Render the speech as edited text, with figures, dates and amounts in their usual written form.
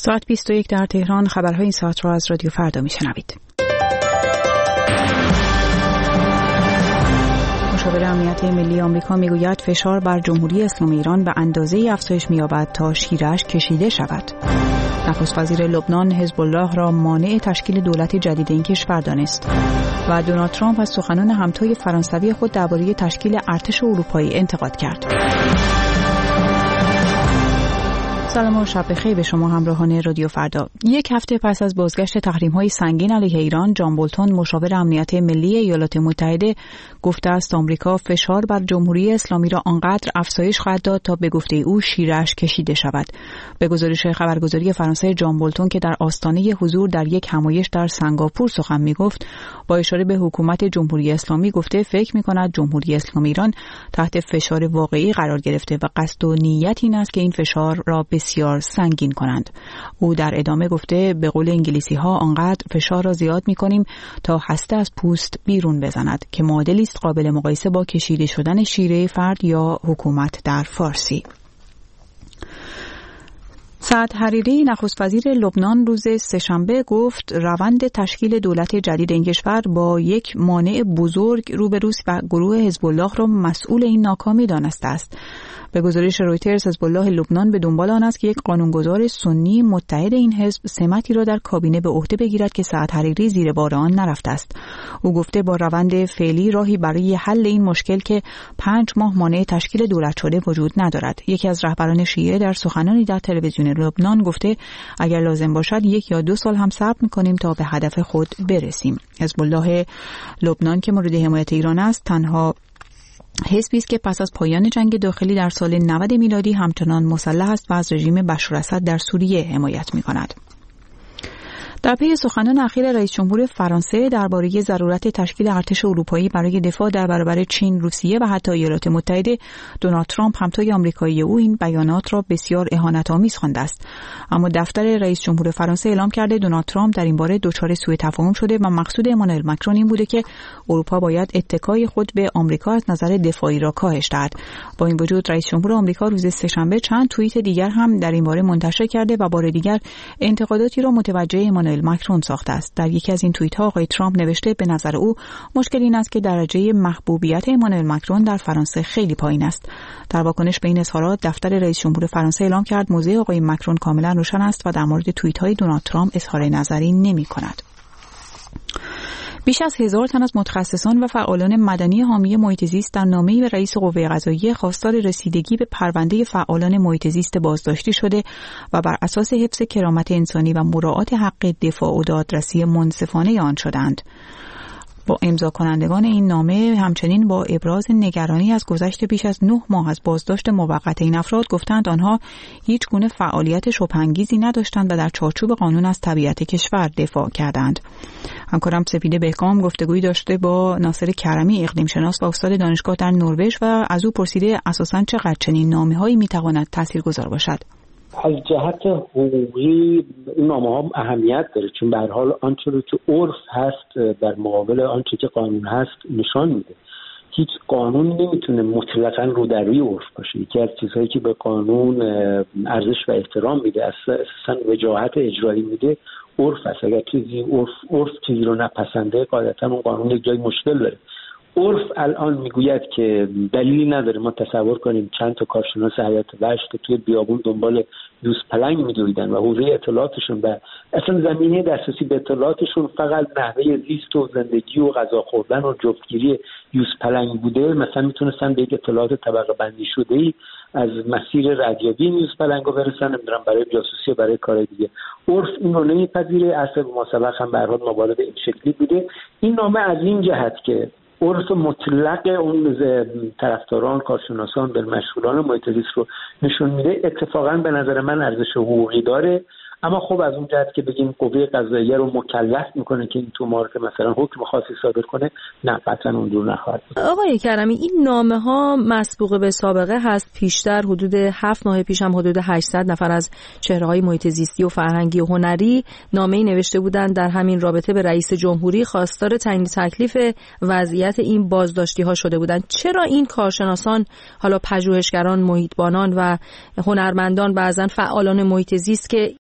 ساعت 21 در تهران. خبرهای این ساعت را از رادیو فردا میشنوید. مشاور امنیت ملی آمریکا میگوید فشار بر جمهوری اسلامی ایران به اندازه‌ای افزایش می‌یابد تا شیرش کشیده شود. نخست وزیر لبنان حزب الله را مانع تشکیل دولت جدید این کشور دانست و دونالد ترامپ از سخنان همتای فرانسوی خود درباره تشکیل ارتش اروپایی انتقاد کرد. سلام و شب بخیر به شما همراهان رادیو فردا. یک هفته پس از بازگشت تحریم‌های سنگین علیه ایران، جان بولتون مشاور امنیت ملی ایالات متحده گفته است آمریکا فشار بر جمهوری اسلامی را آنقدر افزایش خواهد داد تا به گفته او شیرش کشیده شود. به گزارش خبرگزاری فرانسه، جان بولتون که در آستانه حضور در یک همایش در سنگاپور سخن می‌گفت، با اشاره به حکومت جمهوری اسلامی گفته فکر می‌کند جمهوری اسلامی ایران تحت فشار واقعی قرار گرفته و قصد و نیت این است که این فشار را بسیار سنگین کنند. او در ادامه گفته به قول انگلیسی‌ها آنقدر فشار را زیاد می‌کنیم تا هسته از پوست بیرون بزند که معادلی است قابل مقایسه با کشیده شدن شیره فرد یا حکومت در فارسی. سعد حریری نخست وزیر لبنان روز سه‌شنبه گفت روند تشکیل دولت جدید این کشور با یک مانع بزرگ روبروست و گروه حزب الله را مسئول این ناکامی دانسته است. به گزارش رویترز، حزب الله لبنان به دنبال آن است که یک قانونگذار سنی متحد این حزب سمتی را در کابینه به عهده بگیرد که سعد حریری زیر بار آن نرفته است. او گفته با روند فعلی راهی برای حل این مشکل که 5 ماه مانع تشکیل دولت شده وجود ندارد. یکی از رهبران شیعه در سخنانی در تلویزیون لبنان گفته اگر لازم باشد 1 یا 2 سال هم صبر می‌کنیم تا به هدف خود برسیم. حزب الله لبنان که مورد حمایت ایران است تنها حزبی است که پس از پایان جنگ داخلی در سال 90 میلادی همچنان مسلح است و از رژیم بشار اسد در سوریه حمایت می‌کند. در پی سخنان اخیر رئیس جمهور فرانسه درباره ضرورت تشکیل ارتش اروپایی برای دفاع در برابر چین، روسیه و حتی ایالات متحده، دونالد ترامپ همتای آمریکایی او این بیانات را بسیار اهانت‌آمیز خوانده است. اما دفتر رئیس جمهور فرانسه اعلام کرده دونالد ترامپ در این باره دچار سوء تفاهم شده و مقصود امانوئل مکرون این بوده که اروپا باید اتکای خود به آمریکا از نظر دفاعی را کاهش دهد. با این وجود رئیس جمهور آمریکا روز سه‌شنبه چند توییت دیگر هم در این باره منتشر کرده و بار دیگر انتقاداتی را متوجه امانوئل مکرون ساخته است. در یکی از این توییت ها آقای ترامپ نوشته به نظر او مشکل این است که درجه محبوبیت امانوئل مکرون در فرانسه خیلی پایین است. در واکنش به این اظهارات دفتر رئیس جمهور فرانسه اعلام کرد موضع آقای مکرون کاملا روشن است و در مورد توییت های دونالد ترامپ اظهار نظری نمی کند. بیش از 1000 تن از متخصصان و فعالان مدنی حامی محیط زیست در نامه‌ای به رئیس قوه قضاییه خواستار رسیدگی به پرونده فعالان محیط زیست بازداشتی شده و بر اساس حفظ کرامت انسانی و مراعات حق دفاع و دادرسی منصفانه آن شدند. با امضا کنندگان این نامه همچنین با ابراز نگرانی از گذشت بیش از 9 ماه از بازداشت موقت این افراد گفتند آنها هیچ گونه فعالیت شبه‌انگیزی نداشتند و در چارچوب قانون از طبیعت کشور دفاع کردند. همکارم سپیده بهکام گفتگویی داشته با ناصر کرمی اقلیم شناس و استاد دانشگاه در نروژ و از او پرسیده اساساً چقدر چنین نامه‌هایی می‌تواند تاثیرگذار باشد. از جهت حقوقی این نامه‌ها اهمیت داره چون به هر حال آنچه که عرف هست در مقابل آنچه که قانون هست نشان میده. هیچ قانون نمیتونه مطلقاً رو در روی عرف باشه. یکی از چیزهایی که به قانون ارزش و احترام میده، اساساً وجاهت اجرایی میده، عرف است. اگر چیزی عرف چیزی رو نپسنده قاعدتاً اون قانون یک جای مشکل داره. عرف الان میگوید که دلیلی نداره ما تصور کنیم چند تا کارشناس حیات وحش که توی بیابون دنبال یوز پلنگ میدویدن و حوزه اطلاعاتشون و اصلا زمینه دسترسی به اطلاعاتشون فقط نحوه زیست و زندگی و غذا خوردن و جفتگیری یوز پلنگ بوده، مثلا میتونستن به یک اطلاعات طبقه بندی شده‌ای از مسیر ردیابی یوز پلنگو برسن، نمیدونم برای جاسوسی و برای کار دیگه. عرف این رو نمیپذیره. اصل مسابقه هم به هر حال مبالغه این شکلی بوده. این نامه از این جهت که عرف مطلق اون طرفداران کارشناسان به مشغولان محیط زیست رو نشون میده. اتفاقا به نظر من ارزش حقوقی داره، اما خب از اون جهت که بگیم قوه قضاییه رو مکلف میکنه که این تومار که مثلا حکم خاصی صادر کنه، نه قطعا اونجور نخواهد بود. آقای کرمی این نامه ها مسبوق به سابقه هست. پیشتر حدود 7 ماه پیش هم حدود 800 نفر از چهره‌های محیط زیستی و فرهنگی و هنری نامه‌ای نوشته بودند در همین رابطه به رئیس جمهوری خواستار تعیین تکلیف وضعیت این بازداشتی‌ها شده بودند. چرا این کارشناسان، حالا پژوهشگران، محیطبانان و هنرمندان، بعضن فعالان محیط زیست که